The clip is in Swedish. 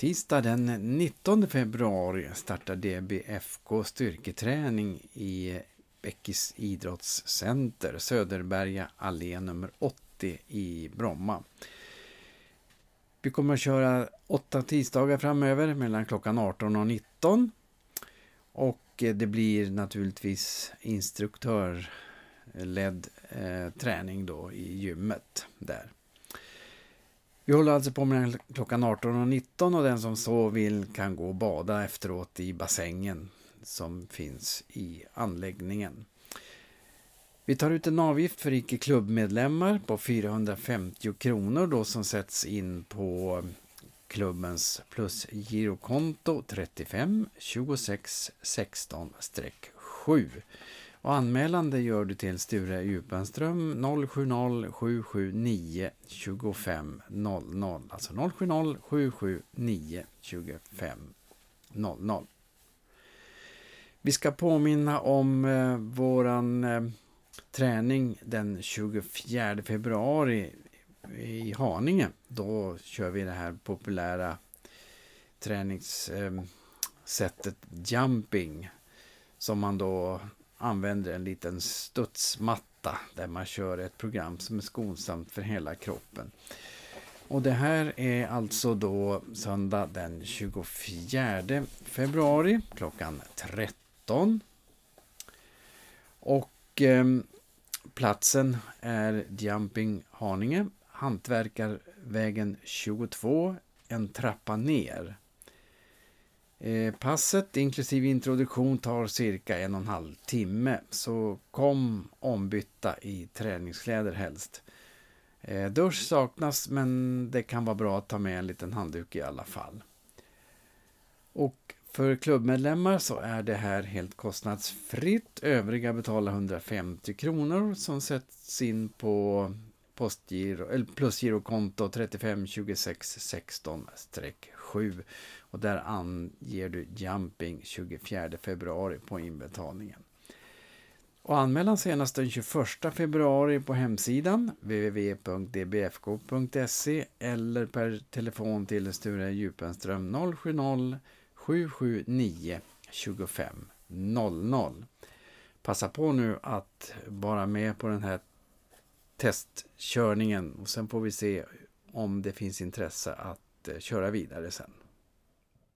Tisdag den 19 februari startar DBFK styrketräning i Bäckis idrottscenter, Söderberga allé nummer 80 i Bromma. Vi kommer att köra 8 tisdagar framöver mellan klockan 18 och 19. Och det blir naturligtvis instruktörledd träning då i gymmet där. Vi håller alltså på mellan klockan 18 och 19 och den som så vill kan gå och bada efteråt i bassängen som finns i anläggningen. Vi tar ut en avgift för icke-klubbmedlemmar på 450 kronor då som sätts in på klubbens plusgirokonto 35 26 16-7. Och anmälande gör du till Sture Djupenström 070 779 25 00. Alltså 070 779 25 00. Vi ska påminna om våran träning den 24 februari i Haninge. Då kör vi det här populära träningssättet jumping som man då använder en liten studsmatta där man kör ett program som är skonsamt för hela kroppen. Och det här är alltså då söndag den 24 februari klockan 13. Och platsen är Jumping Haninge, Hantverkarvägen 22, en trappa ner. Passet inklusive introduktion tar cirka 1,5 timme, så kom ombytta i träningskläder helst. Dusch saknas, men det kan vara bra att ta med en liten handduk i alla fall. Och för klubbmedlemmar så är det här helt kostnadsfritt. Övriga betalar 150 kronor som sätts in på plusgirokonto 35 26 16-7 och där anger du jumping 24 februari på inbetalningen. Och anmälan senast den 21 februari på hemsidan www.dbfk.se eller per telefon till Sture Djupenström 070 779 25 00. Passa på nu att vara med på den här testkörningen och sen får vi se om det finns intresse att köra vidare sen.